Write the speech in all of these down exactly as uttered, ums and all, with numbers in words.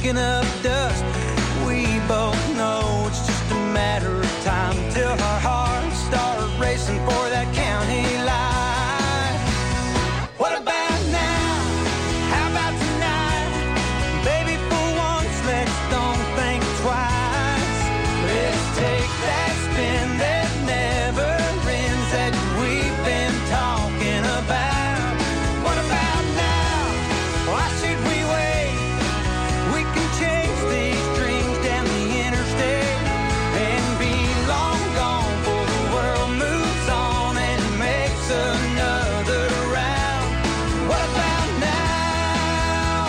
kicking up dust. We both know it's just a matter of time till our hearts start racing for that county line. What about now? How about tonight? Baby, for once, let's don't think twice. Let's take that spin that never ends that we've been talking about. What about now? Why should we wait? We can chase these dreams down the interstate and be long gone before the world moves on and makes another round. What about now?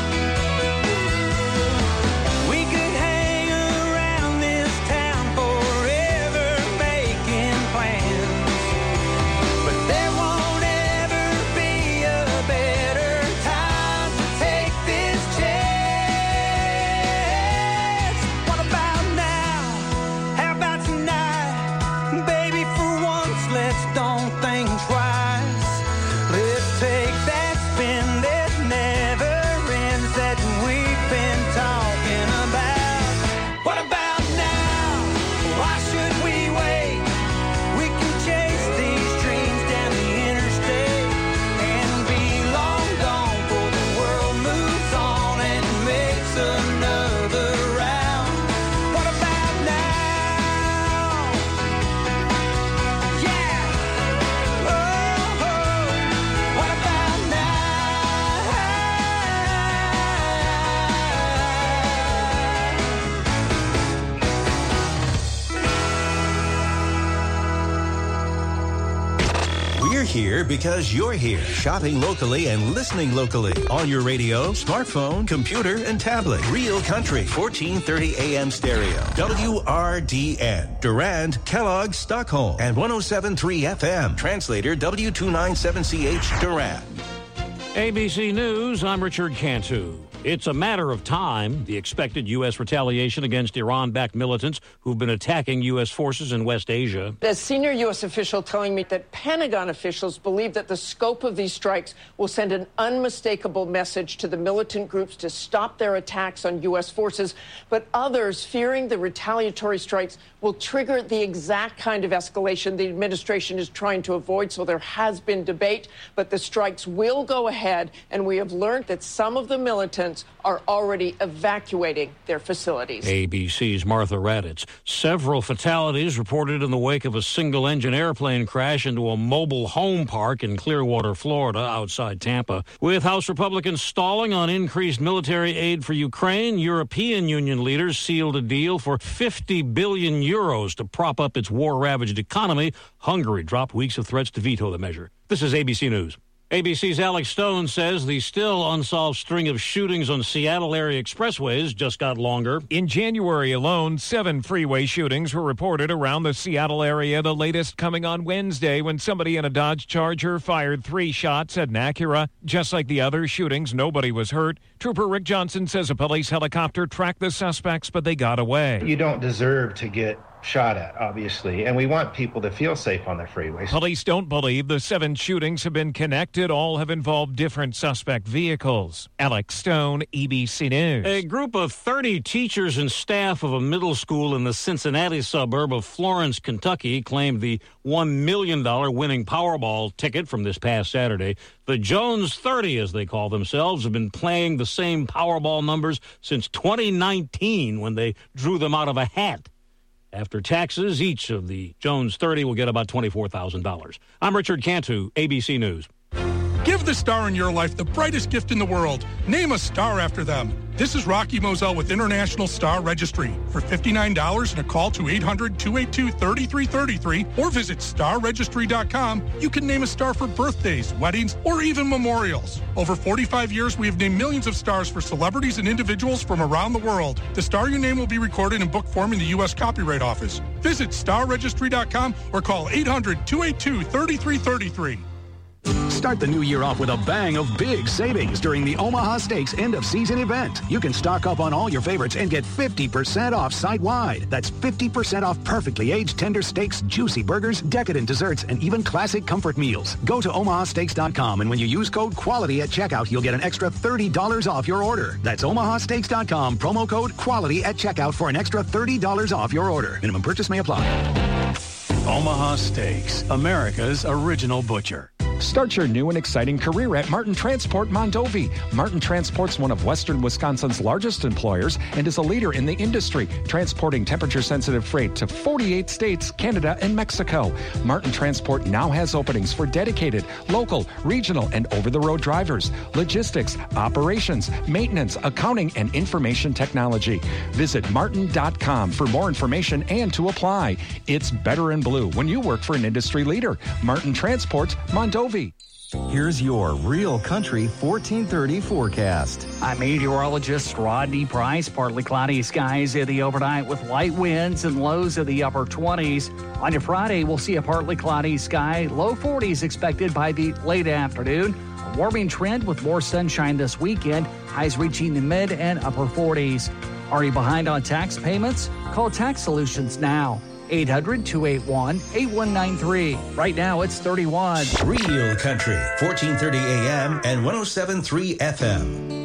We could hang around this town forever making plans, but there won't ever be a better time to take this chance. What about now? How about tonight? Baby, for once, let's don't think twice. Let's take that spin that never ends that we've been talking about. What about now? Why should we wait? We can chase these dreams down the interstate and be long gone before the world moves on and makes another round. What about now? Yeah. Oh, oh. What about now? We're here because you're here. Shopping locally and listening locally. On your radio, smartphone, computer, and tablet. Real Country, fourteen thirty A M stereo. W R D N. Durand, Kellogg, Stockholm. And one oh seven point three F M. Translator W two ninety-seven C H, Durand. A B C News, I'm Richard Cantu. It's a matter of time, the expected U S retaliation against Iran-backed militants who've been attacking U S forces in West Asia. A senior U S official telling me that Pentagon officials believe that the scope of these strikes will send an unmistakable message to the militant groups to stop their attacks on U S forces, but others fearing the retaliatory strikes will trigger the exact kind of escalation the administration is trying to avoid. So there has been debate, but the strikes will go ahead, and we have learned that some of the militants are already evacuating their facilities. A B C's Martha Raddatz. Several fatalities reported in the wake of a single-engine airplane crash into a mobile home park in Clearwater, Florida, outside Tampa. With House Republicans stalling on increased military aid for Ukraine, European Union leaders sealed a deal for fifty billion euros to prop up its war-ravaged economy. Hungary dropped weeks of threats to veto the measure. This is A B C News. A B C's Alex Stone says the still unsolved string of shootings on Seattle area expressways just got longer. In January alone, seven freeway shootings were reported around the Seattle area, the latest coming on Wednesday when somebody in a Dodge Charger fired three shots at an Acura. Just like the other shootings, nobody was hurt. Trooper Rick Johnson says a police helicopter tracked the suspects, but they got away. You don't deserve to get shot at, obviously, and we want people to feel safe on the freeways. Police don't believe the seven shootings have been connected. All have involved different suspect vehicles. Alex Stone, A B C News. A group of thirty teachers and staff of a middle school in the Cincinnati suburb of Florence, Kentucky, claimed the one million dollars winning Powerball ticket from this past Saturday. The Jones thirty, as they call themselves, have been playing the same Powerball numbers since twenty nineteen when they drew them out of a hat. After taxes, each of the Jones thirty will get about twenty-four thousand dollars. I'm Richard Cantu, A B C News. Give the star in your life the brightest gift in the world. Name a star after them. This is Rocky Moselle with International Star Registry. For fifty-nine dollars and a call to eight hundred, two eight two, three three three three or visit star registry dot com, you can name a star for birthdays, weddings, or even memorials. Over forty-five years, we have named millions of stars for celebrities and individuals from around the world. The star you name will be recorded in book form in the U S Copyright Office. Visit star registry dot com or call eight hundred, two eight two, three three three three. Start the new year off with a bang of big savings during the Omaha Steaks end-of-season event. You can stock up on all your favorites and get fifty percent off site-wide. That's fifty percent off perfectly aged tender steaks, juicy burgers, decadent desserts, and even classic comfort meals. Go to omaha steaks dot com, and when you use code QUALITY at checkout, you'll get an extra thirty dollars off your order. That's omaha steaks dot com, promo code QUALITY at checkout for an extra thirty dollars off your order. Minimum purchase may apply. Omaha Steaks, America's original butcher. Start your new and exciting career at Martin Transport Mondovi. Martin Transport's one of Western Wisconsin's largest employers and is a leader in the industry, transporting temperature-sensitive freight to forty-eight states, Canada, and Mexico. Martin Transport now has openings for dedicated, local, regional, and over-the-road drivers, logistics, operations, maintenance, accounting, and information technology. Visit martin dot com for more information and to apply. It's better in blue when you work for an industry leader. Martin Transport Mondovi. Here's your Real Country fourteen thirty forecast. I'm meteorologist Rodney Price. Partly cloudy skies in the overnight with light winds and lows in the upper twenties. On your Friday, we'll see a partly cloudy sky. Low forties expected by the late afternoon. A warming trend with more sunshine this weekend. Highs reaching the mid and upper forties. Are you behind on tax payments? Call Tax Solutions now. eight hundred, two eight one, eight one nine three. Right now, it's thirty-one. Real Country, fourteen thirty A M and one oh seven point three F M.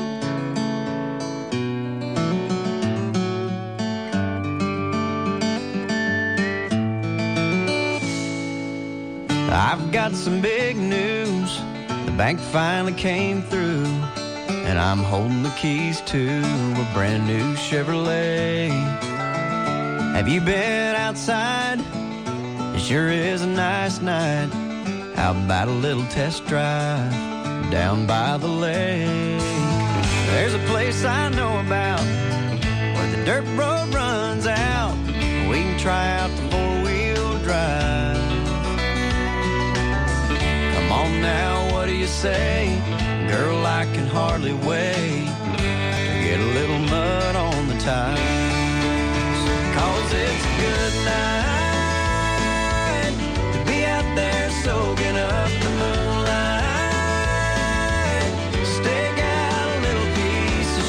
I've got some big news. The bank finally came through, and I'm holding the keys to a brand new Chevrolet. Have you been outside? It sure is a nice night. How about a little test drive down by the lake? There's a place I know about where the dirt road runs out. We can try out the four-wheel drive. Come on now, what do you say? Girl, I can hardly wait to get a little mud on the tires. Cause it's a good night to be out there soaking up the moonlight. Stake out a little piece of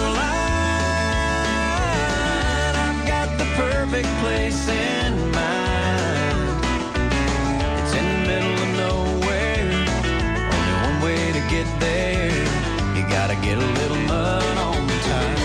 shoreline. I've got the perfect place in mind. It's in the middle of nowhere. Only one way to get there. You gotta get a little mud on the tires.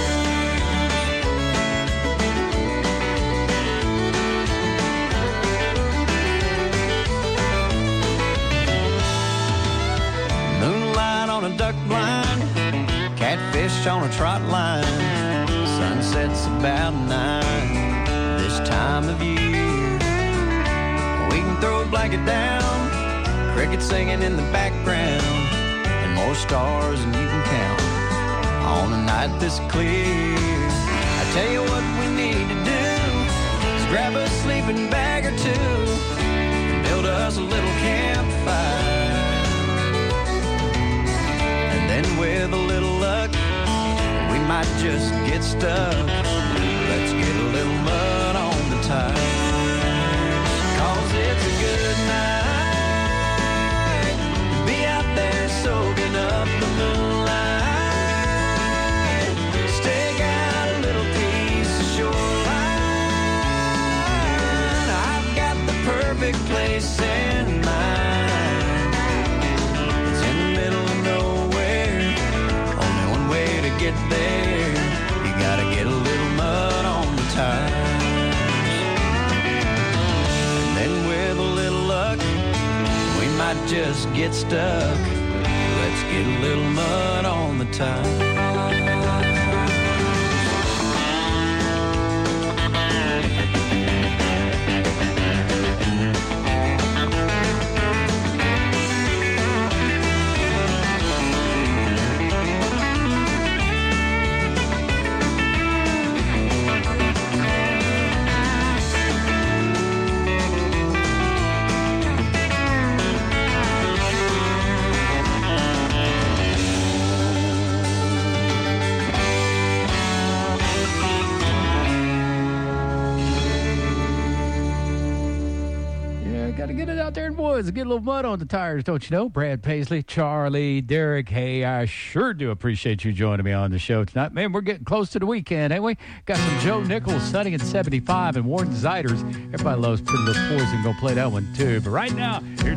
On a duck blind, catfish on a trot line. Sunset's about nine this time of year. We can throw a blanket down, crickets singing in the background, and more stars than you can count on a night this clear. I tell you what we need to do is grab a sleeping bag or two and build us a little campfire. And with a little luck, we might just get stuck. Let's get a little mud on the tires. Cause it's a good night to be out there soaking up the moonlight. Stake out a little piece of shoreline. I've got the perfect place in mind. It's in the middle of nowhere. To get there, you gotta get a little mud on the tires. And then with a little luck, we might just get stuck. Let's get a little mud on the tires. to get it out there in the woods and get a little mud on the tires, don't you know? Brad Paisley, Charlie, Derek, hey, I sure do appreciate you joining me on the show tonight. Man, we're getting close to the weekend, ain't we? Got some Joe Nichols, Sunny at seventy-five, and Warren Ziders. Everybody loves Pretty Little Poison. Go play that one, too. But right now, here's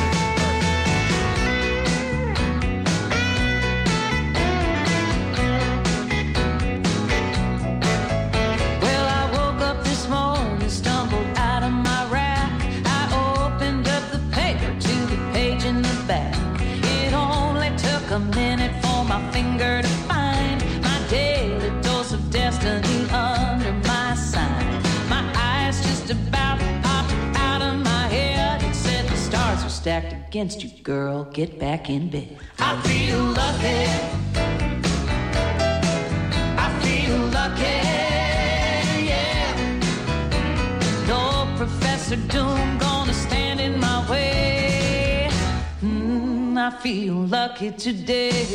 a minute for my finger to find my daily dose of destiny under my sign. My eyes just about popped out of my head and said the stars are stacked against you, girl. Get back in bed. I feel lucky. I feel lucky, yeah. No Professor Doom gonna stand in my way. I feel lucky today.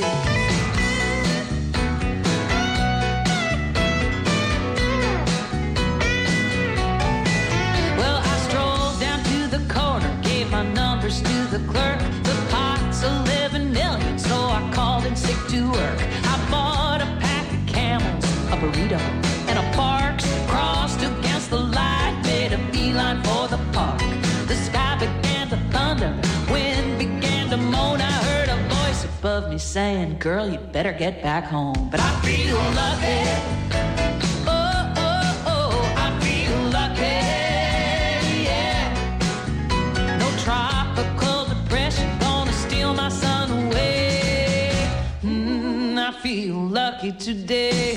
Well, I strolled down to the corner, gave my numbers to the clerk. The pot's eleven million, so I called in sick to work. I bought a pack of Camels, a burrito, and a Parks. Crossed against the light, made a beeline for the park. The sky began to thunder, wind began to moan. I heard a voice above me saying, girl, you better get back home. But I feel lucky. Oh, oh, oh, I feel lucky, yeah. No tropical depression gonna steal my sun away. Mm, I feel lucky today.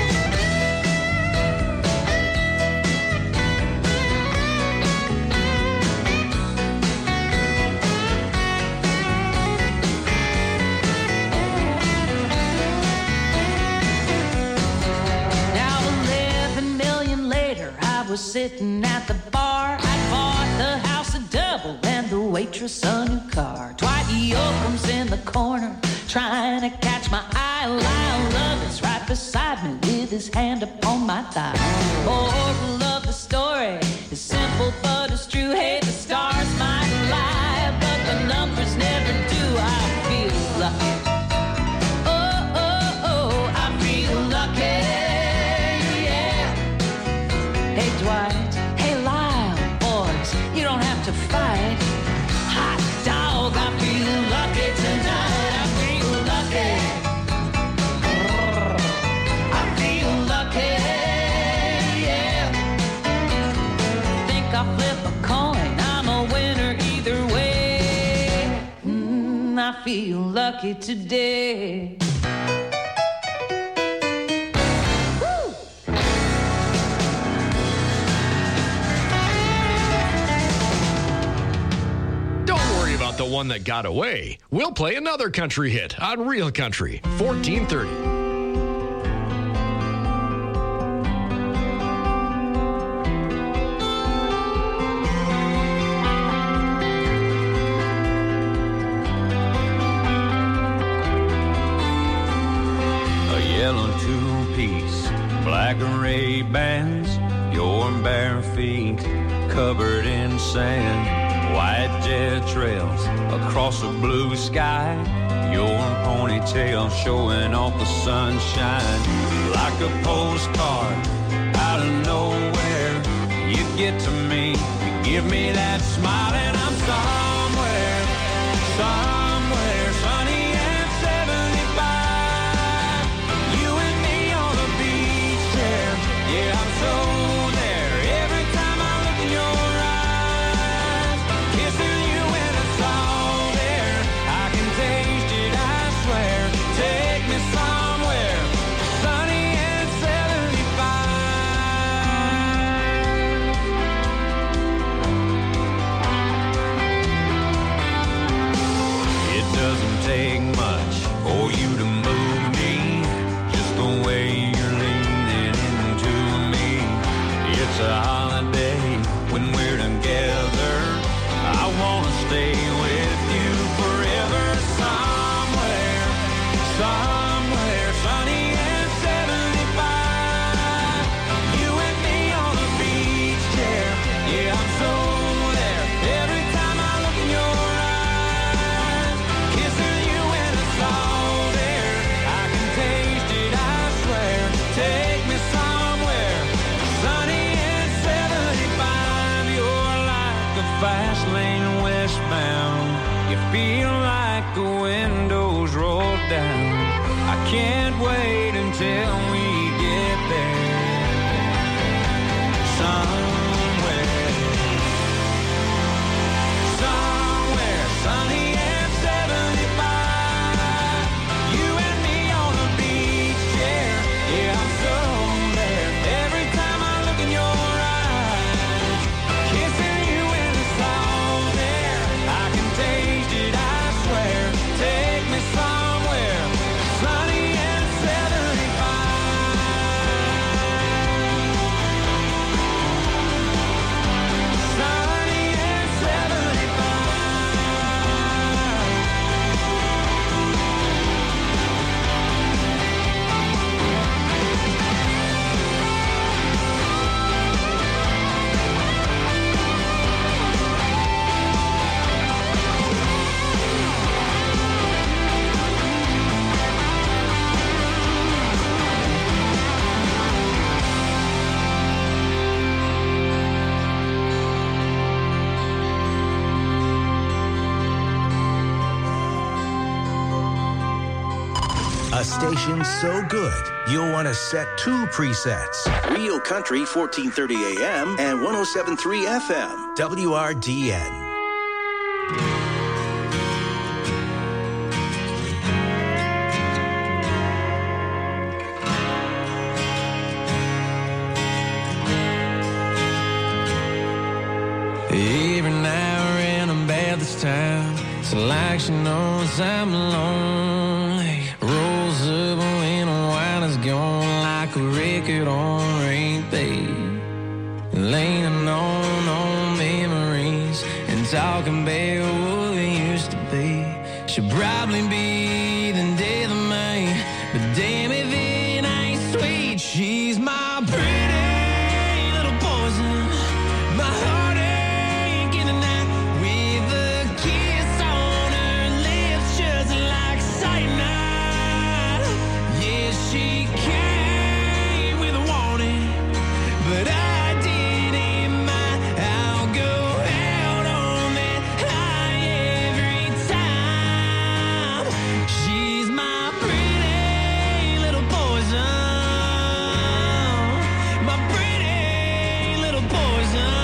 Was sitting at the bar. I bought the house a double and the waitress a new car. Dwight Yoakam's in the corner trying to catch my eye. Lyle Lovett's right beside me with his hand upon my thigh. Moral of the story is simple but it's true. Hey, the stars might lie, but the numbers never do. I feel lucky. Oh, oh, oh, I feel lucky. Hey Dwight, hey Lyle, boys, you don't have to fight. Hot dog, I feel lucky tonight. I feel lucky. I feel lucky, yeah. Think I'll flip a coin, I'm a winner either way. Mm, I feel lucky today. The one that got away. We'll play another country hit on Real Country fourteen thirty. A yellow two-piece, black array bands, your bare feet covered in sand. White jet trails across a blue sky. Your ponytail showing off the sunshine. Like a postcard out of nowhere, you get to me, you give me that smile, and I'm somewhere, somewhere sunny and seventy-five. You and me on the beach there, yeah, I'm so there. Every time I look in your take much for you to move me, just the way you're leaning into me. It's a holiday when we're together. I want to stay with you forever. Somewhere, somewhere sunny and seventy-five. You and me on the beach chair. Yeah, I'm so there every time. till we get there. Somewhere, somewhere sunny and seventy-five. You and me on the beach chair. Yeah, I'm so there. Every time I look in your eyes, kissing you in the salt air. I can taste it, I swear. Take me somewhere sunny and seventy-five. Sunny and A station so good, you'll want to set two presets. Real Country, fourteen thirty A M and one oh seven point three F M, W R D N. every now and I'm bad this time. It's like she knows I'm lonely. Rolls up when the wine is gone like a record on repeat. Leaning on old memories and talking about what it used to be. She'll probably be the death of me, but damn if it ain't sweet. She's my pretty little poison, my heartache in the night, with a kiss on her lips just like cyanide. Yeah, she came with a warning, but I didn't mind. I'll go out on that high every time. She's my pretty little poison, my pretty little poison.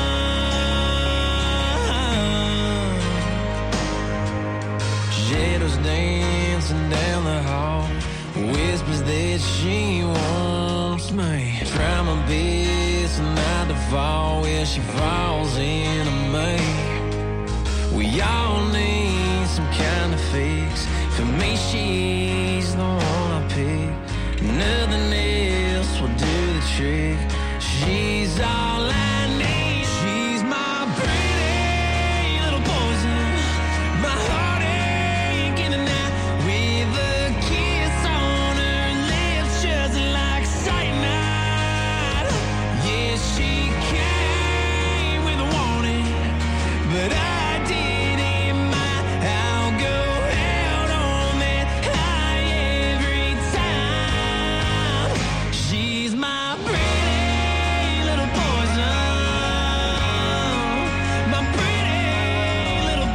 Shadows dancing down the hall, whispers that she wants me. Try my best not to fall where she falls into me. We all need some kind of fix. For me, she's the one I pick. Nothing else will do the trick. She's all I need. She's my pretty little poison, my heartache in the night, with a kiss on her lips just like cyanide. Yeah, she came with a warning, but I didn't mind. I'll go out on that high every time. She's my pretty little poison, my pretty little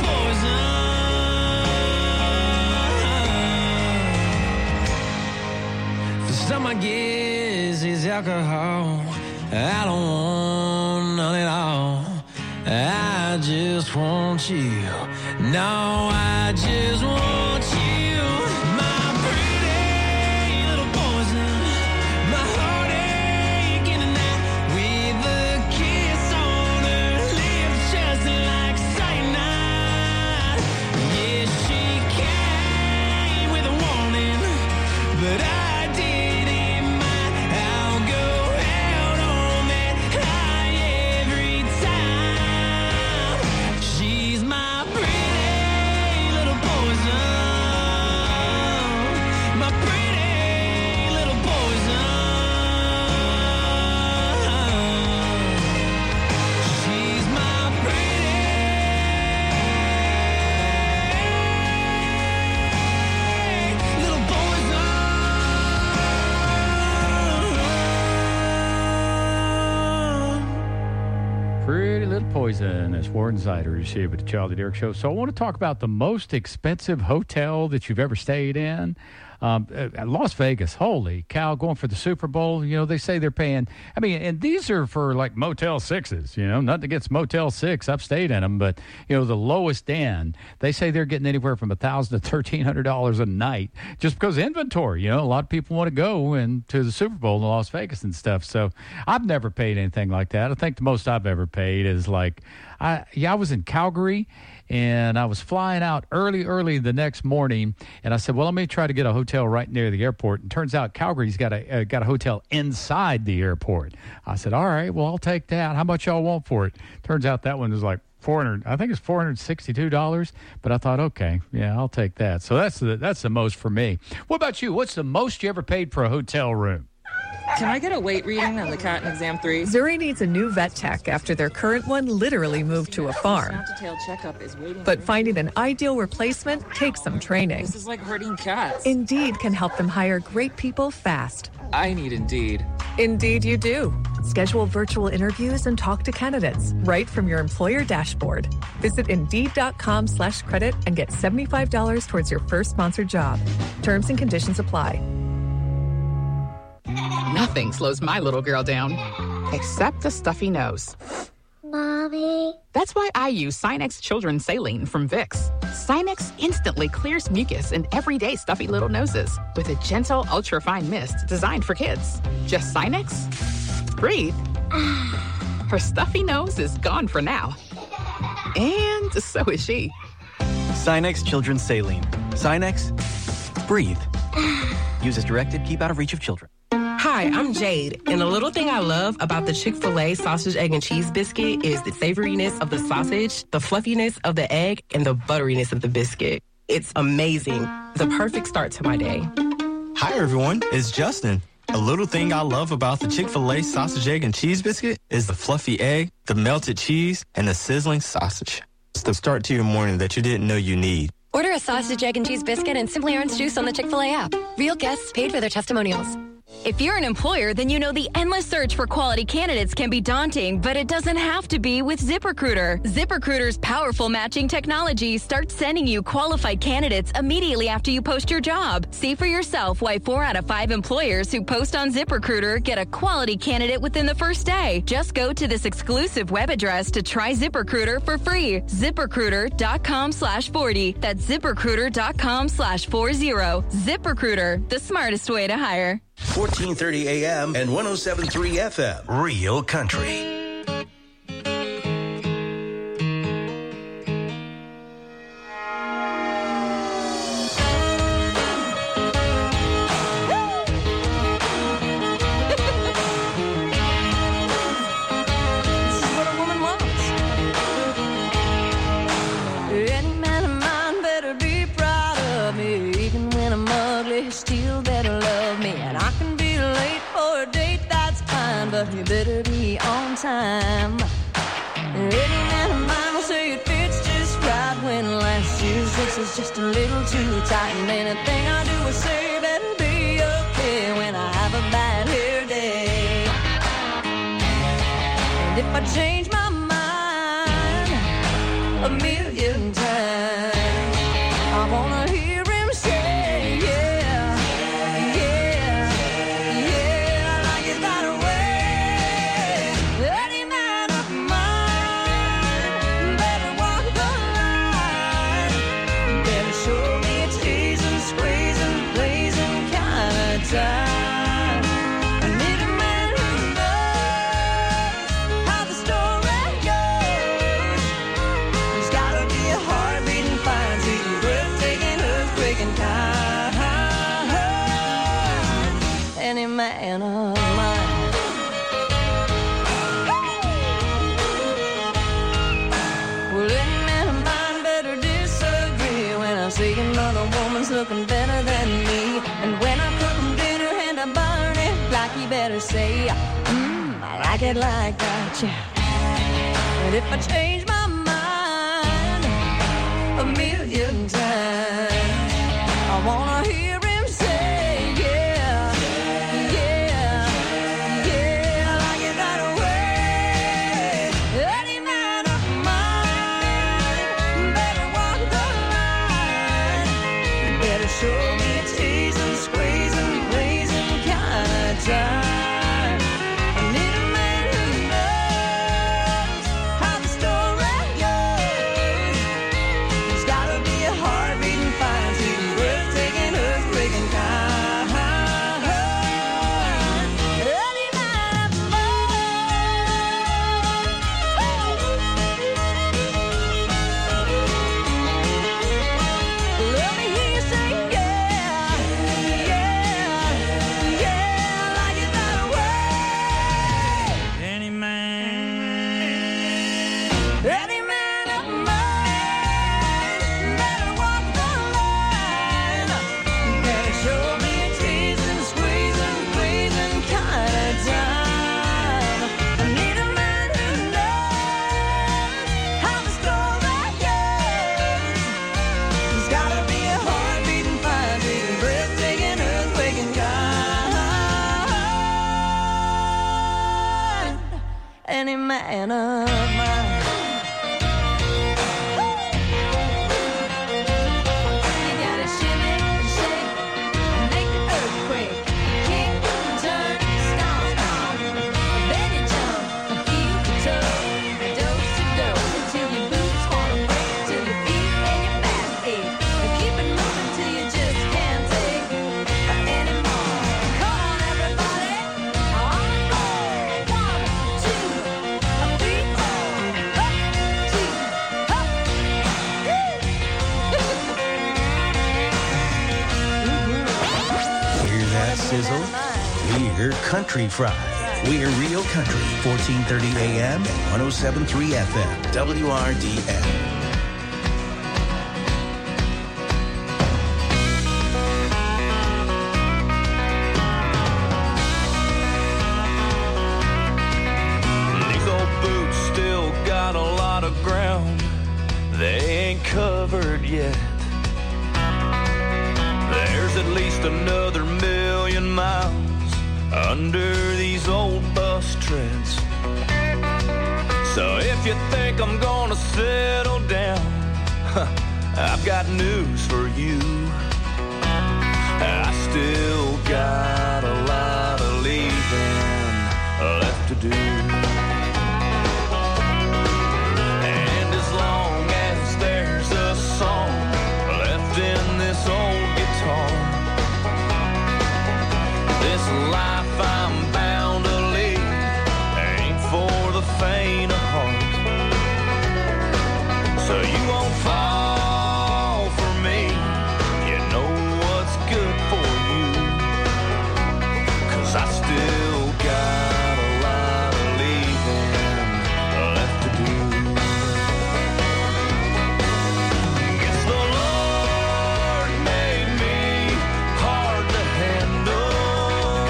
poison. For some, I guess it's alcohol. I don't want none at all. I just want you. No, I just want you. My pretty little poison, my heartache in the night, with a kiss on her lips just like cyanide. Yeah, she came with a warning, but I didn't mind. I'll go out on that high every time. She's my pretty little poison, my pretty little poison. She's my pretty little poison. Pretty Little Poison. That's Warren Ziders here with the Charlie Derrick Show. So I want to talk about the most expensive hotel that you've ever stayed in. Um, uh, Las Vegas, holy cow, going for the Super Bowl. You know, they say they're paying. I mean, and these are for like Motel Sixes. You know, nothing against Motel Six. I've stayed in them, but you know, the lowest end, they say they're getting anywhere from a thousand to thirteen hundred dollars a night just because inventory. You know, a lot of people want to go and to the Super Bowl in Las Vegas and stuff. So I've never paid anything like that. I think the most I've ever paid is like, I yeah, I was in Calgary. And I was flying out early, early the next morning, and I said, "Well, let me try to get a hotel right near the airport." And turns out Calgary's got a uh, got a hotel inside the airport. I said, "All right, well, I'll take that. How much y'all want for it?" Turns out that one was like four hundred. I think it's four hundred sixty-two dollars. But I thought, okay, yeah, I'll take that. So that's the that's the most for me. What about you? What's the most you ever paid for a hotel room? Can I get a weight reading on the cat in exam three? Zuri needs a new vet tech after their current one literally moved to a farm. Detailed checkup is waiting. But finding an ideal replacement takes some training. This is like herding cats. Indeed can help them hire great people fast. I need Indeed. Indeed you do. Schedule virtual interviews and talk to candidates right from your employer dashboard. Visit Indeed.com slash credit and get seventy-five dollars towards your first sponsored job. Terms and conditions apply. Nothing slows my little girl down, except the stuffy nose. Mommy. That's why I use Sinex Children's Saline from Vicks. Sinex instantly clears mucus in everyday stuffy little noses with a gentle, ultra-fine mist designed for kids. Just Sinex? Breathe. Her stuffy nose is gone for now. And so is she. Sinex Children's Saline. Sinex, breathe. Use as directed, keep out of reach of children. Hi, I'm Jade, and the little thing I love about the Chick-fil-A sausage, egg, and cheese biscuit is the savoriness of the sausage, the fluffiness of the egg, and the butteriness of the biscuit. It's amazing. The perfect start to my day. Hi, everyone. It's Justin. A little thing I love about the Chick-fil-A sausage, egg, and cheese biscuit is the fluffy egg, the melted cheese, and the sizzling sausage. It's the start to your morning that you didn't know you need. Order a sausage, egg, and cheese biscuit and Simply Orange juice on the Chick-fil-A app. Real guests paid for their testimonials. If you're an employer, then you know the endless search for quality candidates can be daunting, but it doesn't have to be with ZipRecruiter. ZipRecruiter's powerful matching technology starts sending you qualified candidates immediately after you post your job. See for yourself why four out of five employers who post on ZipRecruiter get a quality candidate within the first day. Just go to this exclusive web address to try ZipRecruiter for free. ZipRecruiter.com slash 40. That's ZipRecruiter.com slash 40. ZipRecruiter, the smartest way to hire. fourteen thirty A M and one oh seven point three F M. Real Country. You better be on time. Any man of mine will say it fits just right when last year's dress is just a little too tight. And anything I do or say better be okay when I have a bad hair day. And if I change my mind a million times, I wanna hear him say, yeah, yeah, yeah, I like it that way. Any man of mine better walk the line, better show me a teasing, squeezing, blazing kind of time. I need a man who knows how the story goes. There's gotta be a heart beating fine, seeking, breathtaking, earthquaking kind. Any man of mine. Well, any man of mine better disagree when I see another woman's looking better than me. And when I cook 'em dinner and I burn it, like you better say, mmm, I like it like that, yeah. And if I change my mind a million times, I wanna hear him say, yeah, yeah, yeah, I like it that way. Any man of mine better walk the line, better show me a teasing, any man of mine. Sizzle. We're Country Fried. We're Real Country, fourteen thirty A M and one oh seven point three F M, W R D N. These old boots still got a lot of ground they ain't covered yet. There's at least another million miles under these old bus treads. So if you think I'm gonna settle down, huh, I've got news for you. I still got a lot of leaving left to do. And as long as there's a song left in this old guitar, this life I'm bound to lead ain't for the faint of heart. So you won't fall for me, you know what's good for you, 'cause I still got a lot of leaving left to do. Guess the Lord made me hard to handle,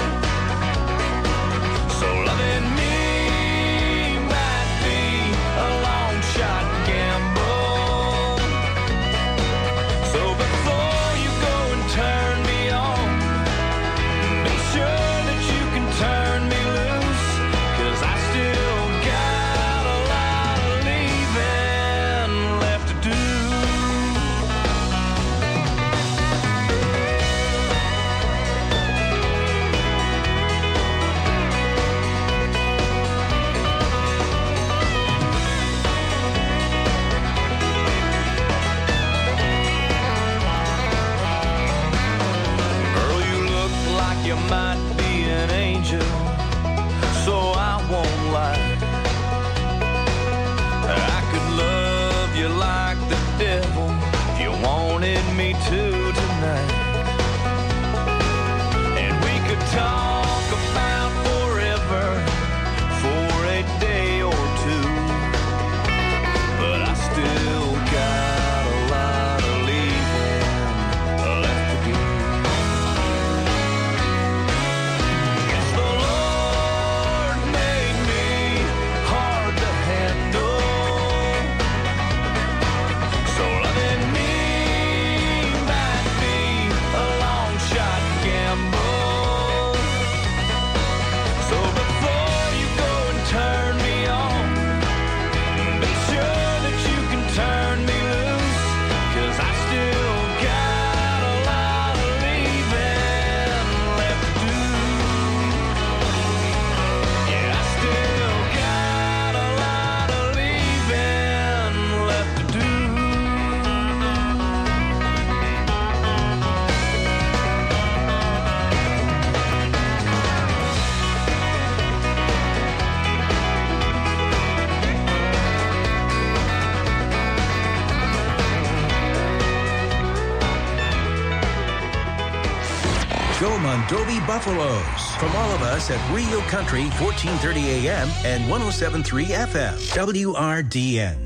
so loving me might be a long shot gamble. So before you go and turn me on, be sure that you can turn me loose, 'cause I still got a lot of leaving left to do. Girl, you look like you might be an angel, so I won't lie. I could love you like the devil if you wanted me to tonight. And we could talk about forever for a day or two, but I still got a lot of leaving left to do. Guess the Lord made me hard to handle, so loving me might be a long shot gamble. So before you go and turn me on, be sure that you can turn me loose, 'cause I still got a lot of leaving left to do. Yeah, I still got a lot of leaving left to do. Go Mondovi Buffaloes. From all of us at Real Country, fourteen thirty A M and one oh seven point three F M, W R D N.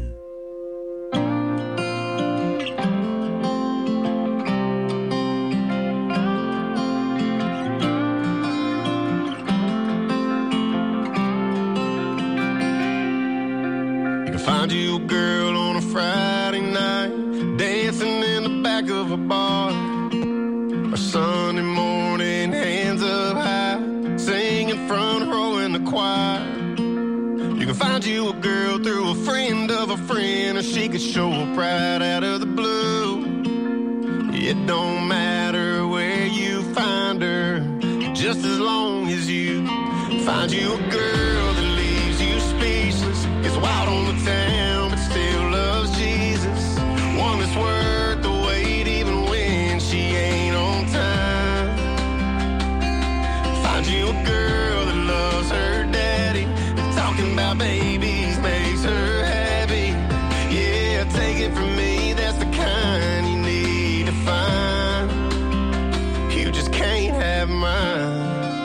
You can find you a girl on a Friday night, dancing in the back of a bar, or Sunday morning, hands up high, singing front row in the choir. You can Find you a girl through a friend of a friend, or she could show up right out of the blue. It don't matter where you find her, just as long as you find you a girl that leaves you speechless, gets wild on the town but still loves Jesus, one that's worth the wait even when she ain't on time. Find you a girl that loves her daddy, talking about babies makes her happy. Yeah, take it from me, that's the kind you need to find. You just can't have mine.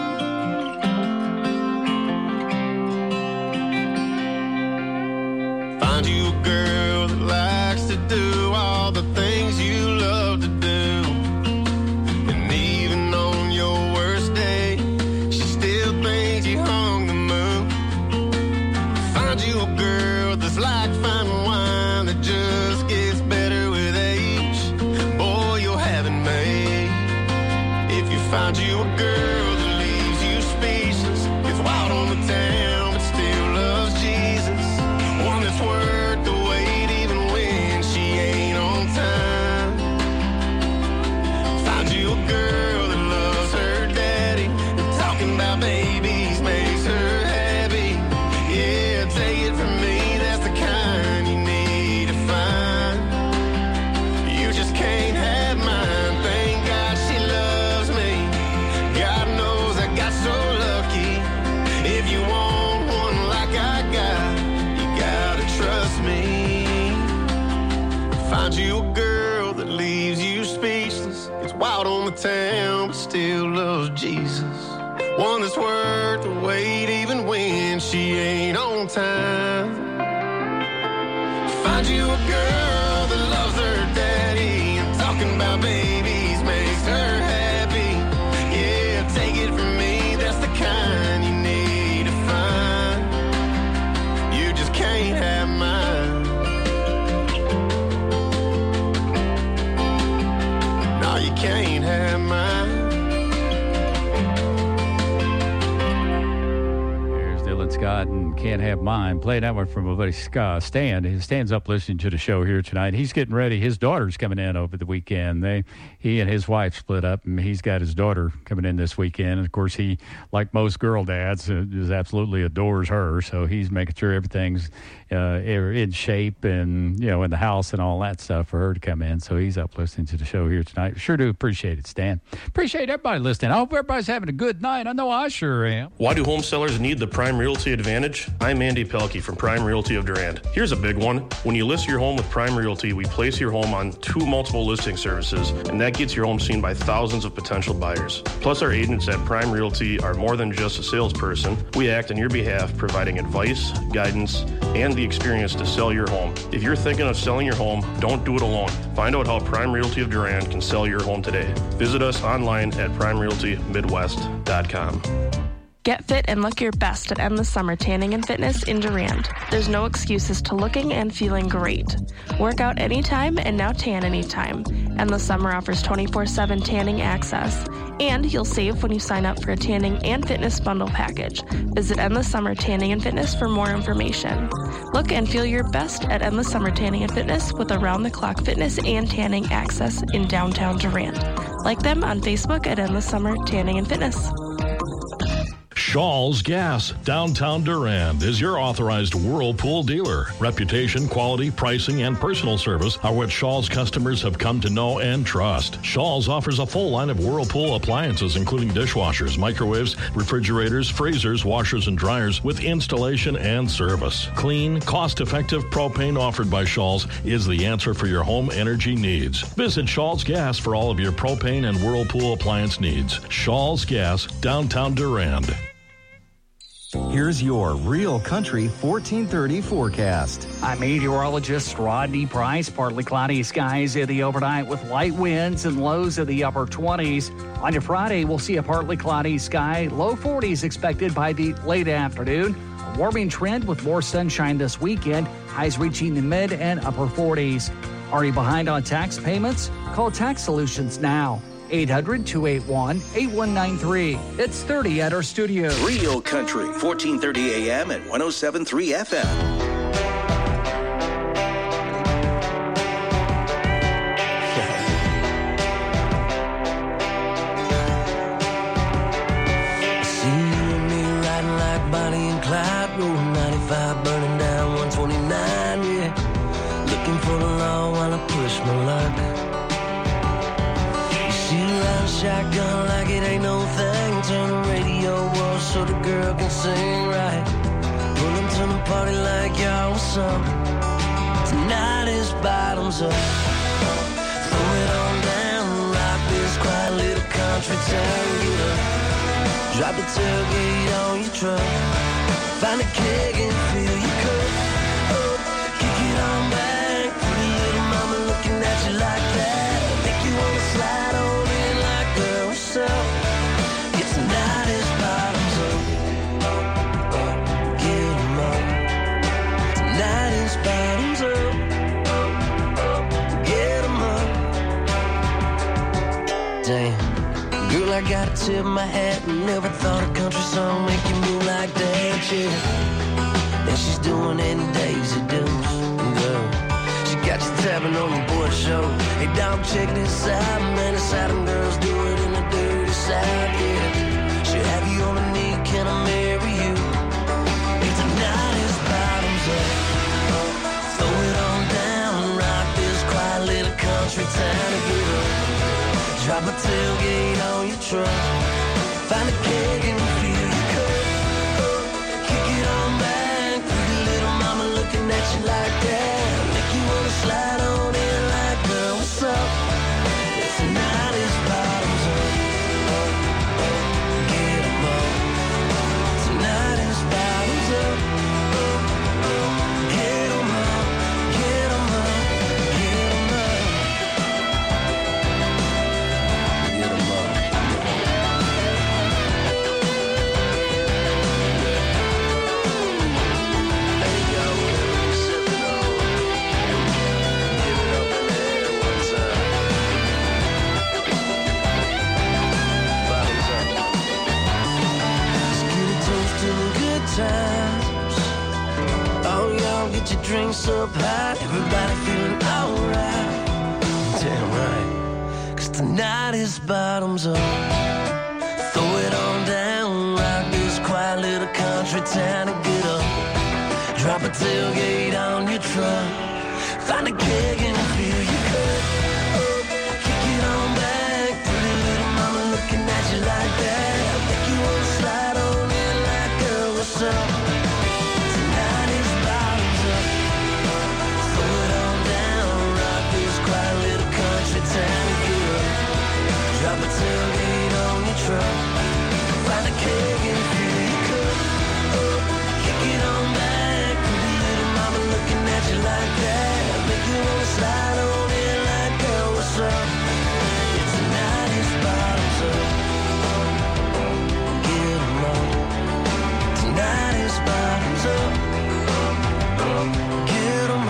Find you a girl that likes to do all the things you love to do, and even on your worst day, she still thinks you hung the moon. Find you a girl that's like fine wine that just gets better with age. Boy, you'll have it made. If you find you a girl that leaves you speechless, gets wild on the town but still loves Jesus, one that's worth the wait even when she ain't on time. Find you a girl that loves her daddy, and talking about babies makes her happy. Yeah, take it from me, that's the kind you need to find. You just can't have mine. Thank God she loves me. God knows I got so lucky. If you want one like I got, you gotta trust me. Find you a girl that leaves you speechless, gets wild on the town but still loves Jesus, one that's worth the wait even when she ain't on time. Find you a girl that loves her daddy, and talking about babies makes her happy. Yeah, take it from me, that's the kind you need to find. You just can't have mine. No, you can't have mine. There's Dylan Scott and Can't Have Mine. Play that one from my buddy Scott. Stan. He stands up listening to the show here tonight. He's getting ready. His daughter's coming in over the weekend. They, he and his wife split up, and he's got his daughter coming in this weekend. And of course, he, like most girl dads, uh, just absolutely adores her. So he's making sure everything's uh, in shape and, you know, in the house and all that stuff for her to come in. So he's up listening to the show here tonight. Sure do appreciate it, Stan. Appreciate everybody listening. I hope everybody's having a good night. I know I sure am. Why do home sellers need the Prime Realty advantage? I'm Andy Pelkey from Prime Realty of Durand. Here's a big one. When you list your home with Prime Realty, we place your home on two multiple listing services, and that gets your home seen by thousands of potential buyers. Plus, our agents at Prime Realty are more than just a salesperson. We act on your behalf, providing advice, guidance, and the experience to sell your home. If you're thinking of selling your home, don't do it alone. Find out how Prime Realty of Durand can sell your home today. Visit us online at prime realty midwest dot com. Get fit and look your best at Endless Summer Tanning and Fitness in Durand. There's no excuses to looking and feeling great. Work out anytime and now tan anytime. Endless Summer offers twenty-four seven tanning access. And you'll save when you sign up for a tanning and fitness bundle package. Visit Endless Summer Tanning and Fitness for more information. Look and feel your best at Endless Summer Tanning and Fitness with around-the-clock fitness and tanning access in downtown Durand. Like them on Facebook at Endless Summer Tanning and Fitness. Shaw's Gas, downtown Durand, is your authorized Whirlpool dealer. Reputation, quality, pricing, and personal service are what Shaw's customers have come to know and trust. Shaw's offers a full line of Whirlpool appliances, including dishwashers, microwaves, refrigerators, freezers, washers, and dryers, with installation and service. Clean, cost-effective propane offered by Shaw's is the answer for your home energy needs. Visit Shaw's Gas for all of your propane and Whirlpool appliance needs. Shaw's Gas, downtown Durand. Here's your Real Country fourteen thirty forecast. I'm meteorologist Rodney Price. Partly cloudy skies in the overnight with light winds and lows in the upper twenties. On your Friday, we'll see a partly cloudy sky. Low forties expected by the late afternoon. A warming trend with more sunshine this weekend. Highs reaching the mid and upper forties. Are you behind on tax payments? Call Tax Solutions now. eight hundred, two eight one, eight one nine three. It's thirty at our studio. Real Country, fourteen thirty A M and one oh seven point three F M. Burning down one twenty-nine, yeah. Looking for the law while I push my luck. You shoot around shotgun like it ain't no thing. Turn the radio off so the girl can sing right. Pulling to the party like y'all was up. Tonight is bottoms up. Throw it on down, rock this quiet little country town. Get up, drop the tailgate on your truck. Find a keg and fill your cup up. Kick it on back. Pretty little mama looking at you like that. Make you wanna slide on in like, girl, what's up? Yeah, tonight is bottoms up. Get 'em up. Tonight is bottoms up. Get 'em up. Damn. Girl, I gotta tip my hat. Never thought a country song make you move like that. Yeah. And she's doing any Daisy Dukes. Girl, she got you tapping on your board show. Hey, dog, check this out. Man, it's how them girls do it in the dirty South. Yeah. She'll have you on a knee. Can I marry you? Hey, tonight is bottoms up. Throw it on down. Rock this quiet little country town to get up. Drop a tailgate on your truck. Find a keg and fill your cup. Kick it on back. Pretty little mama looking at you like that. Make you wanna slide on in like, girl, what's up? Yeah, tonight is bottoms up. Get 'em up. Tonight is bottoms up. Get 'em up. Get 'em up. Get 'em up. Get 'em up. Times. Oh, y'all get your drinks up high. Everybody feeling alright. Damn right. Cause tonight is bottoms up. Throw it on down. Rock this quiet little country town and get up. Drop a tailgate on your truck. Find a keg and fill your cup up. Kick it on back. Pretty little mama looking at you like that. Make you wanna slide on in like, girl, what's up? Tonight is bottoms up. Throw it on down. Rock this quiet little country town and get up. Drop a tailgate on your truck. Find a keg and fill your cup up. Kick it on back. Pretty little mama looking at you like that. Make you wanna slide on in like, girl, what's up? Yeah, tonight is bottoms up. Get 'em up. Tonight is bottoms up. Get 'em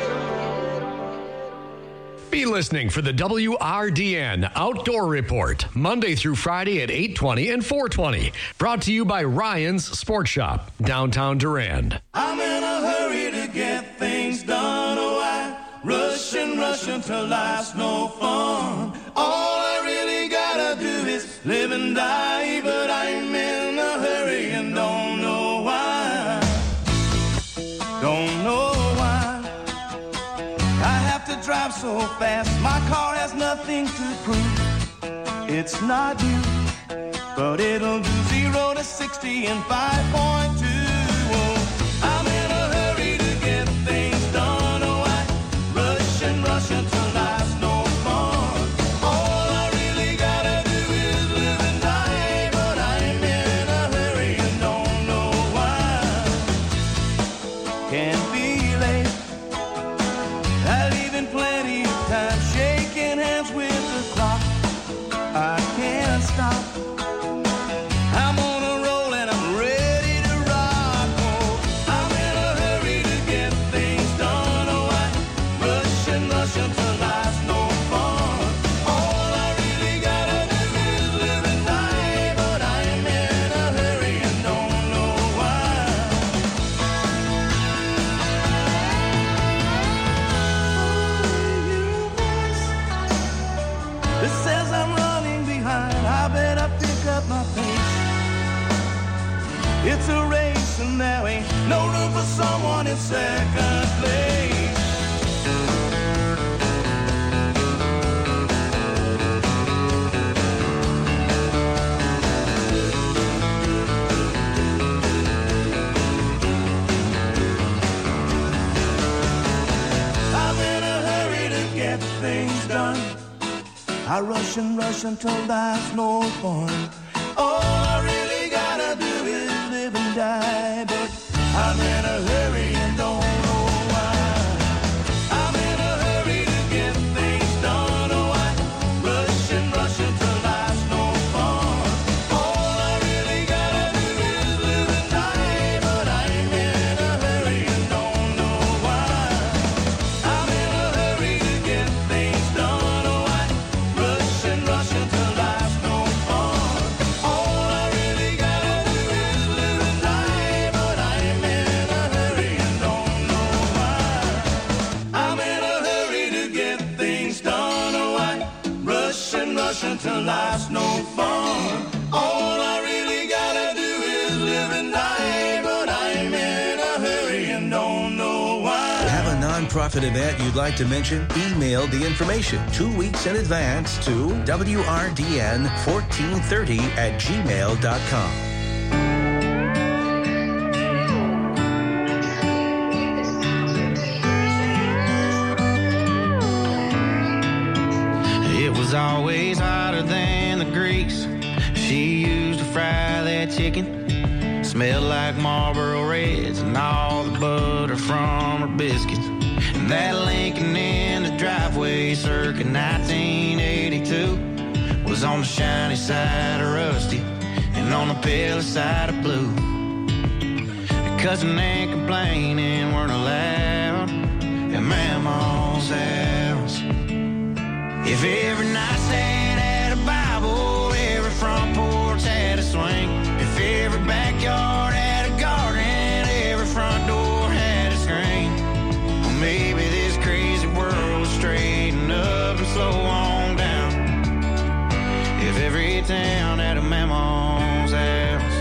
up. Be listening for the W R D N Outdoor Report, Monday through Friday at eight twenty and four twenty. Brought to you by Ryan's Sports Shop, downtown Durand. I'm in a hurry to get things done. Oh, I rush and rush until life's no fun. All I really gotta do is live and die, but I'm in a hurry and don't know why. Don't know why. I have to drive so fast. My car has nothing to prove. It's not you, but it'll do zero to sixty in five point two. Oh, I'm in a hurry to get things done. Oh, I rush and rush until life's no fun. All I really gotta do is live and die, but I'm in a hurry and don't know why. Can't be late. I leave in plenty of time, shaking hands with the clock. I can't stop. I'm on a roll and I'm ready to It's a race and there ain't no room for someone in second place. I'm in a hurry to get things done. I rush and rush until there's no fun. All I really gotta do is live and die, but I'm in a hurry and don't know why. I'm in a hurry to get things done. Oh, I rush and rush until there's no fun. All I really gotta do is live and die, but I'm in a hurry and don't know why. I'm in a hurry to get things done. Oh, I rush and rush until there's no fun. All I really gotta do is live and die, but I'm in a hurry and don't know why. I'm in a hurry to get things done. Oh, I rush and rush until life's no fun. All I really gotta do is live and die, but I'm in a hurry and don't know why. Have a nonprofit event you'd like to mention? Email the information two weeks in advance to W R D N fourteen thirty at gmail dot com. It was always hotter than the grease she used to fry that chicken. Smelled like Marlboro Reds and all the butter from her biscuits. And that Lincoln in the driveway circa nineteen eighty-two was on the shiny side of rusty and on the pale side of blue. Cussing and complaining weren't allowed at Mama's house. If every nightstand had a Bible, every front porch had a swing. If every backyard had a garden, every front door had a screen. Well, maybe this crazy world would straighten up and slow on down. If every town had a Mama's house.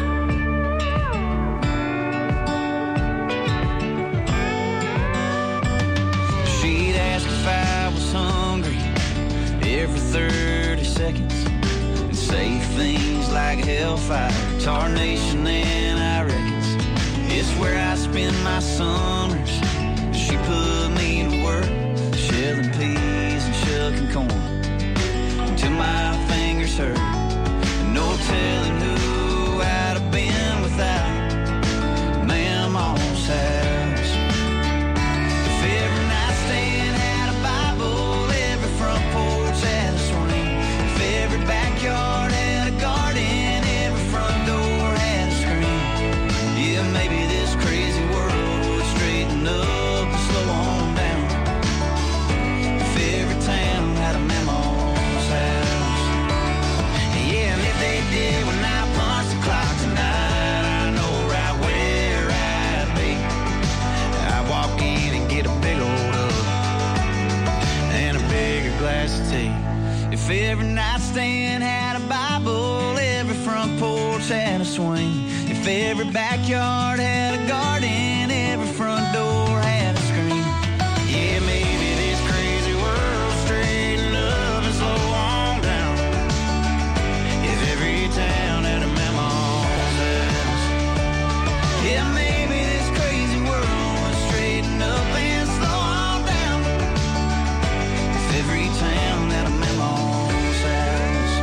She'd ask if I was hungry every thirty seconds and say things like hellfire, tarnation, and I reckons it's where I spend my summers. She put me to work, shelling peas and shucking corn until my fingers hurt. And no telling who I'd have been without Mama's house. If every nightstand had a Bible, every front porch had a swing. If every backyard had a garden, every front door had a screen. Yeah, maybe this crazy world would straighten up and slow on down. If every town had a Mama's house. Yeah, and if they did when I punch the clock tonight, I know right where I'd be. I'd walk in and get a big old hug and a bigger glass of tea. If every nightstand had a Bible, every front porch had a swing. If every backyard had a garden, every front door had a screen. Yeah, maybe this crazy world straighten up and slow on down. If every town had a Mama's house. Yeah, maybe this crazy world would straighten up and slow on down. If every town had a Mama's house.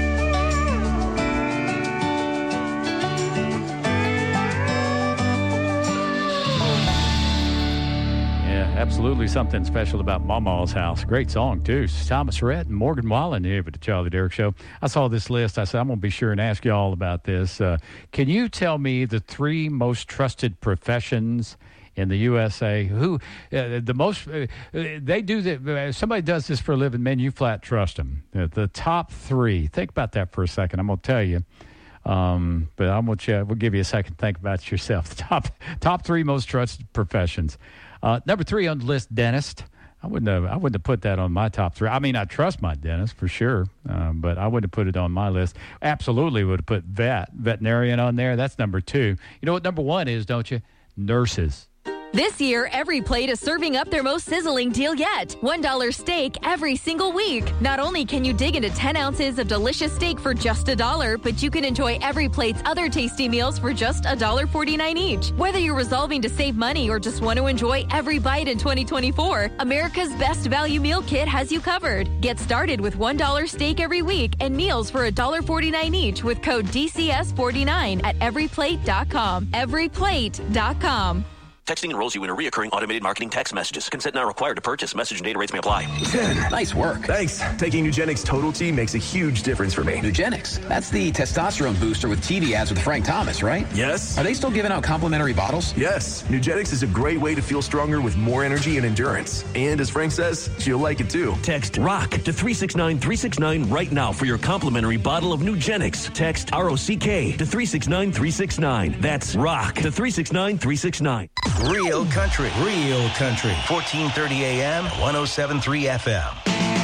Yeah, absolutely something special about Mama's house. Great song, too. Thomas Rhett and Morgan Wallen here with the Charlie Derrick Show. I saw this list. I said, I'm going to be sure and ask you all about this. Uh, can you tell me the three most trusted professions in the U S A? Who, uh, the most, uh, they do that. Uh, somebody does this for a living, man, you flat trust them. Uh, the top three. Think about that for a second. I'm going to tell you. Um, but I'm going to, we'll give you a second to think about it yourself. The top, top three most trusted professions. Uh, number three on the list, dentist. I wouldn't have. I wouldn't have put that on my top three. I mean, I trust my dentist for sure, um, but I wouldn't have put it on my list. Absolutely would have put vet, veterinarian on there. That's number two. You know what number one is, don't you? Nurses. This year, Every Plate is serving up their most sizzling deal yet. one dollar steak every single week. Not only can you dig into ten ounces of delicious steak for just a dollar, but you can enjoy Every Plate's other tasty meals for just one dollar and forty-nine cents each. Whether you're resolving to save money or just want to enjoy every bite in twenty twenty-four, America's Best Value Meal Kit has you covered. Get started with one dollar steak every week and meals for one dollar and forty-nine cents each with code D C S forty-nine at every plate dot com. every plate dot com. Texting enrolls you in a reoccurring automated marketing text messages. Consent not required to purchase. Message and data rates may apply. ten. Nice work. Thanks. Taking Nugenix Total T makes a huge difference for me. Nugenix? That's the testosterone booster with T V ads with Frank Thomas, right? Yes. Are they still giving out complimentary bottles? Yes. Nugenix is a great way to feel stronger with more energy and endurance. And as Frank says, you'll like it too. Text ROCK to three six nine three six nine right now for your complimentary bottle of Nugenix. Text R O C K to three six nine three six nine. That's ROCK to three six nine three six nine. Real country, real country. fourteen thirty A M, one oh seven point three F M.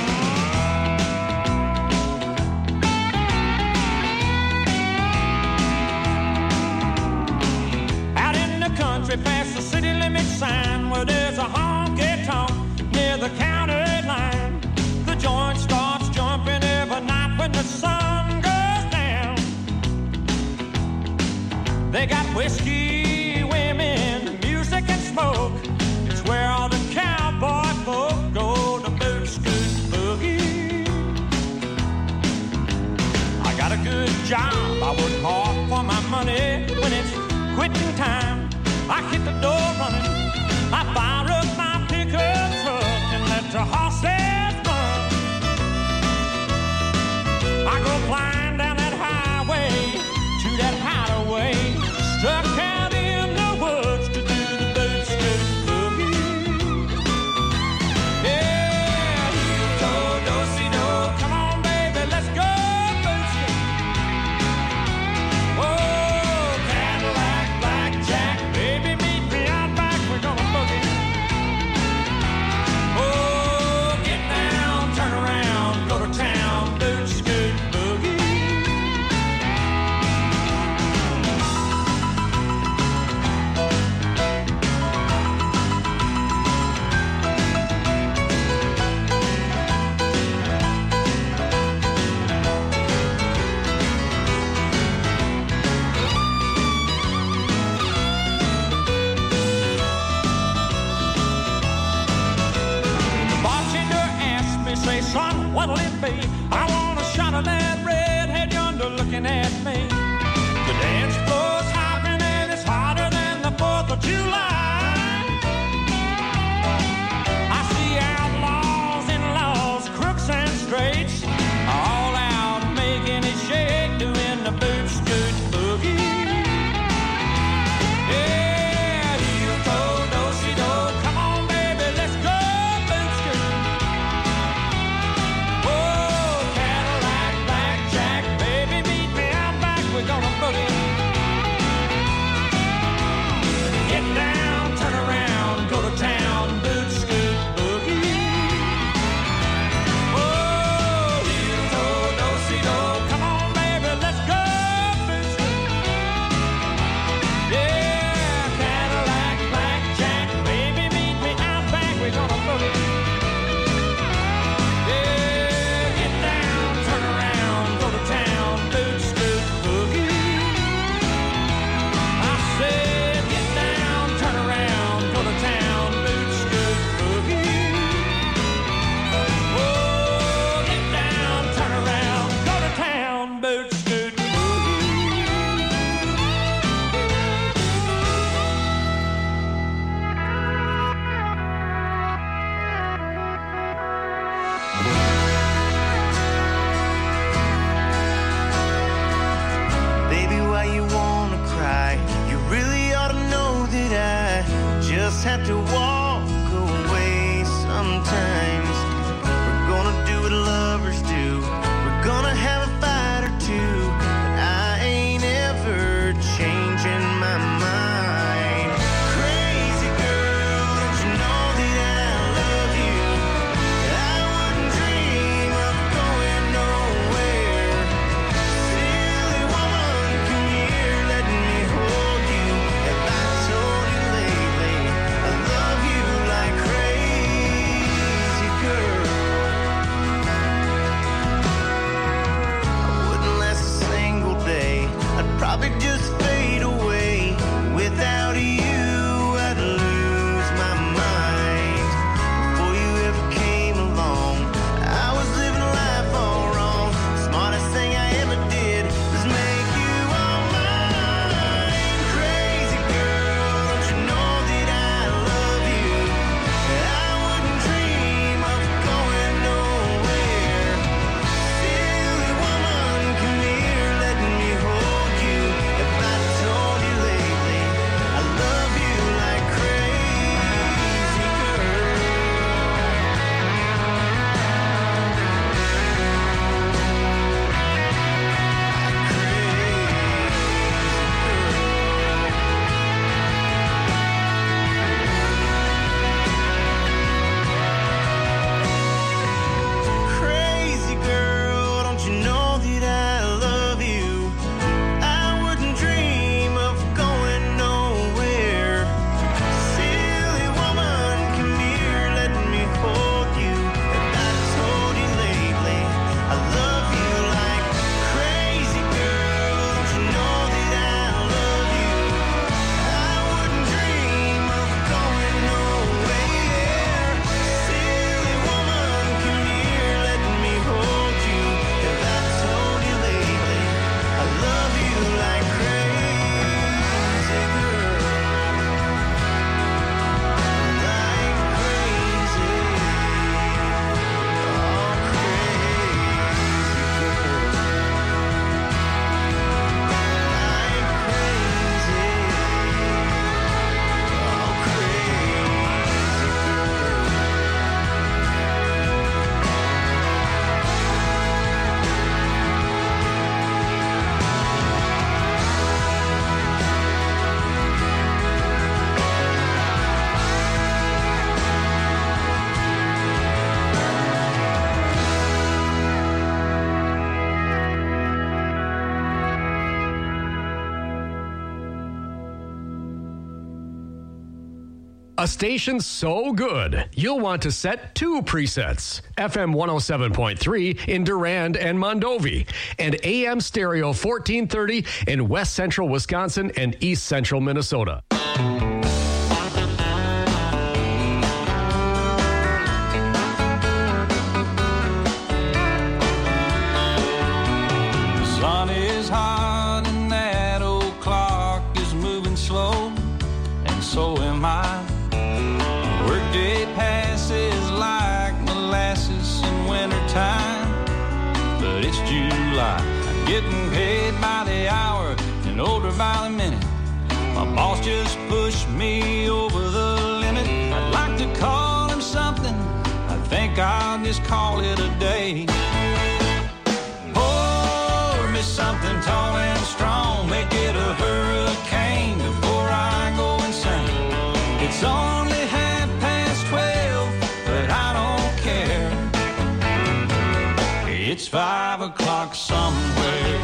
Out in the country past the city limit sign where there's a honky-tonk near the county line. The joint starts jumping every night when the sun goes down. They got whiskey, women, music and smoke. It's where all the cowboy folk go to boot scoot boogie. I got a good job, I work hard for my money. When it's quitting time, I hit the door running. I fire up my pickup truck and let the horses run. I go flying down that highway to that hideaway, stuck out in the woods to do the boot scoot boogie. Yeah, you go, do-si-do. Come on, baby, let's go boot scoot. Oh, Cadillac, blackjack, baby, meet me out back, we're gonna boogie. Oh, A station so good, you'll want to set two presets. F M one oh seven point three in Durand and Mondovi, and A M Stereo fourteen thirty in West Central Wisconsin and East Central Minnesota. Sun is hot and that old clock is moving slow, and so am I. Workday passes like molasses in wintertime, but it's July. I'm getting paid by the hour and older by the minute. My boss just pushed me over the limit. I'd like to call him something, I think I'll just call it a day. Pour me something tall and strong, make it a hurricane before I go insane. It's only it's five o'clock somewhere.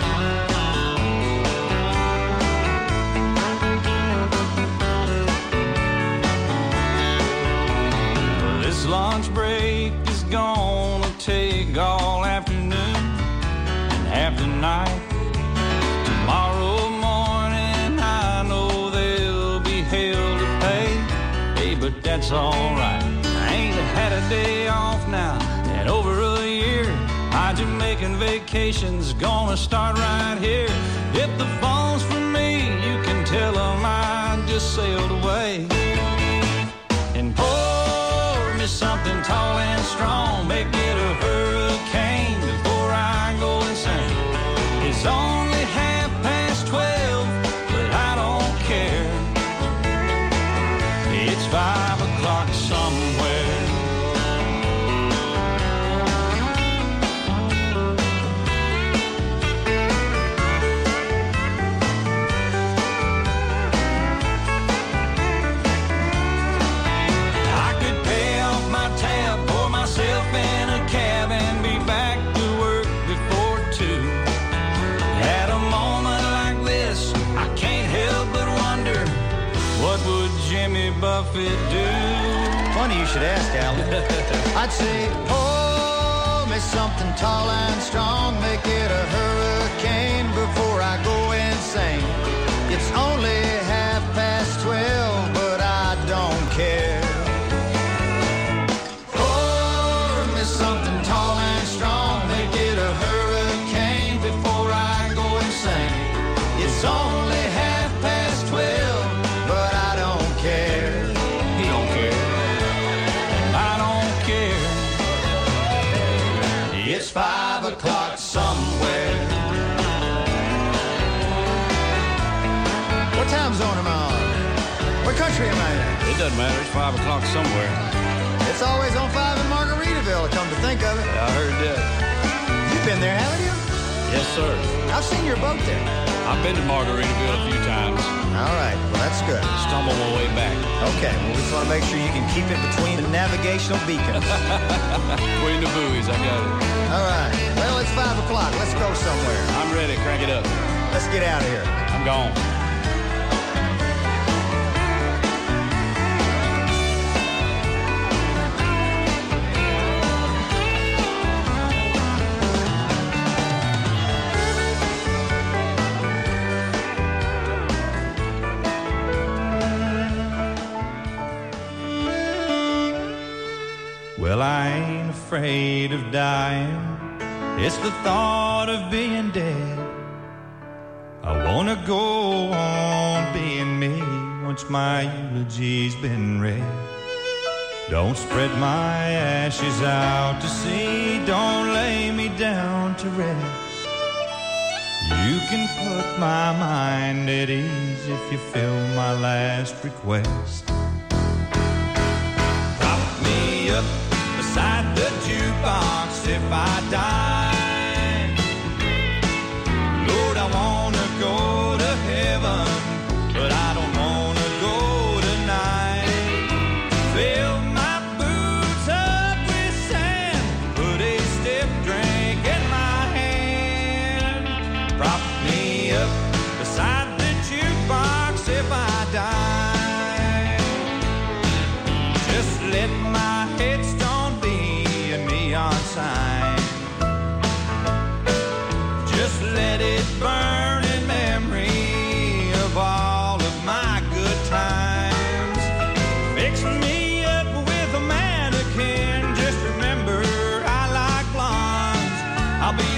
This lunch break is gonna take all afternoon and half the night. Tomorrow morning I know they'll be hell to pay. Hey, but that's alright. I ain't had a day off now in over a year. My Jamaican vacation's gonna start right here. If the phone's for me, you can tell them I just sailed away. And pour me something tall and strong, make it a hurricane before I go insane. It's only half past twelve, but I don't care. It's five o'clock somewhere. Buffett do? Funny you should ask, Alan. I'd say, pour me something tall and strong, make it a hurricane before I go insane. It's only half past twelve, but I don't care. Pour me something tall and strong, make it a hurricane before I go insane. It's only half past twelve, but I don't care. It's five o'clock somewhere. What time zone am I on? What country am I in? It doesn't matter. It's five o'clock somewhere. It's always on five in Margaritaville, come to think of it. Yeah, I heard that. You've been there, haven't you? Yes, sir. I've seen your boat there. I've been to Margaritaville a few times. All right. Well, that's good. Stumble my way back. Okay. Well, we just want to make sure you can keep it between the navigational beacons. Between the buoys, I got it. All right. Well, it's five o'clock. Let's go somewhere. I'm ready. Crank it up. Let's get out of here. I'm gone. Well, I ain't afraid of dying. It's the thought of being dead. I wanna go on being me once my eulogy's been read. Don't spread my ashes out to sea. Don't lay me down to rest. You can put my mind at ease if you fill my last request. Prop me up beside the jukebox if I die. Lord, I wanna go to heaven, but I don't wanna go tonight. Fill my boots up with sand, put a stiff drink in my hand. Prop me up beside the jukebox if I die.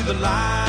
the line.